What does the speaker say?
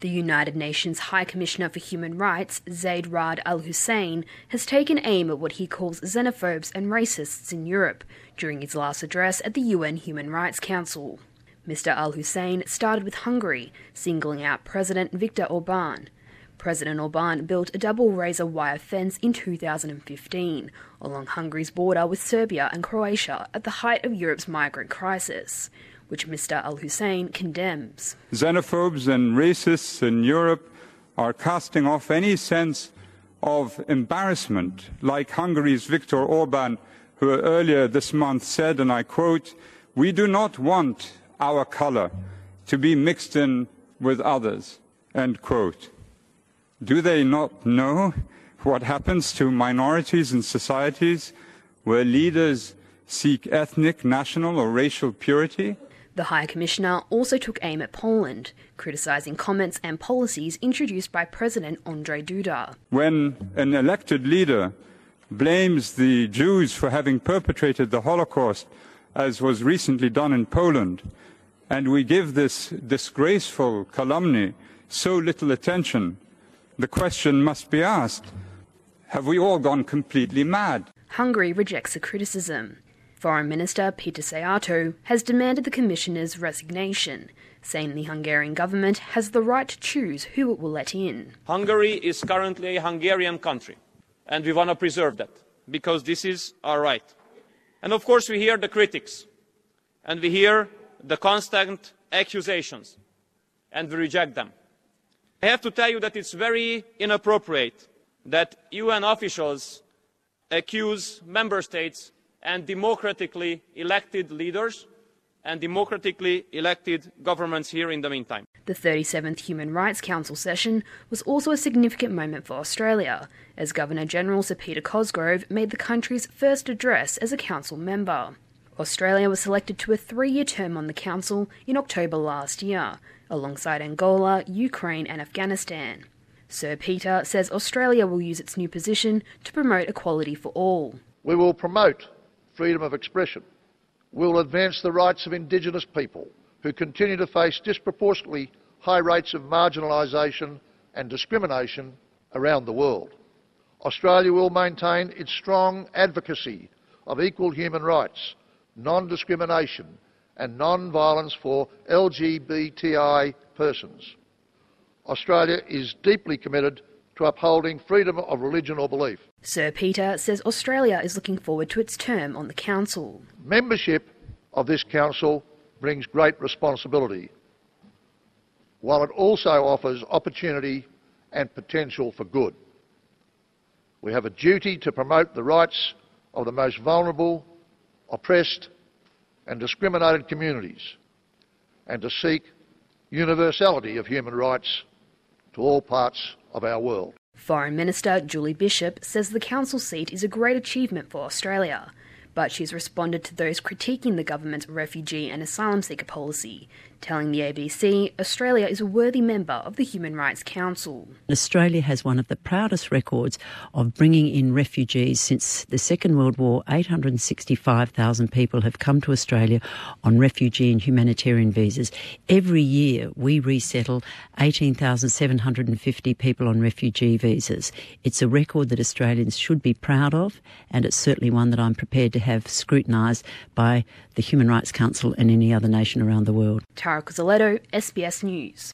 The United Nations High Commissioner for Human Rights, Zeid Ra'ad Al Hussein, has taken aim at what he calls xenophobes and racists in Europe during his last address at the UN Human Rights Council. Mr. Al Hussein started with Hungary, singling out President Viktor Orban. President Orban built a double razor wire fence in 2015 along Hungary's border with Serbia and Croatia at the height of Europe's migrant crisis, which Mr. Al Hussein condemns. Xenophobes and racists in Europe are casting off any sense of embarrassment, like Hungary's Viktor Orban, who earlier this month said, and I quote, "We do not want our colour to be mixed in with others," end quote. Do they not know what happens to minorities in societies where leaders seek ethnic, national or racial purity? The High Commissioner also took aim at Poland, criticising comments and policies introduced by President Andrzej Duda. When an elected leader blames the Jews for having perpetrated the Holocaust, as was recently done in Poland, and we give this disgraceful calumny so little attention, the question must be asked, have we all gone completely mad? Hungary rejects the criticism. Foreign Minister Peter Szijjártó has demanded the Commissioner's resignation, saying the Hungarian government has the right to choose who it will let in. Hungary is currently a Hungarian country, and we want to preserve that, because this is our right. And of course we hear the critics, and we hear the constant accusations, and we reject them. I have to tell you that it's very inappropriate that UN officials accuse member states and democratically elected leaders and democratically elected governments here in the meantime. The 37th Human Rights Council session was also a significant moment for Australia, as Governor-General Sir Peter Cosgrove made the country's first address as a council member. Australia was selected to a 3-year term on the council in October last year, alongside Angola, Ukraine and Afghanistan. Sir Peter says Australia will use its new position to promote equality for all. We will promote freedom of expression. We will advance the rights of Indigenous people who continue to face disproportionately high rates of marginalisation and discrimination around the world. Australia will maintain its strong advocacy of equal human rights, non-discrimination and non-violence for LGBTI persons. Australia is deeply committed to upholding freedom of religion or belief. Sir Peter says Australia is looking forward to its term on the Council. Membership of this Council brings great responsibility, while it also offers opportunity and potential for good. We have a duty to promote the rights of the most vulnerable, oppressed and discriminated communities, and to seek universality of human rights to all parts of our world. Foreign Minister Julie Bishop says the council seat is a great achievement for Australia, but she's responded to those critiquing the government's refugee and asylum seeker policy, telling the ABC Australia is a worthy member of the Human Rights Council. Australia has one of the proudest records of bringing in refugees since the Second World War. 865,000 people have come to Australia on refugee and humanitarian visas. Every year we resettle 18,750 people on refugee visas. It's a record that Australians should be proud of, and it's certainly one that I'm prepared to have scrutinised by the Human Rights Council and any other nation around the world. Tara Cozzoletto, SBS News.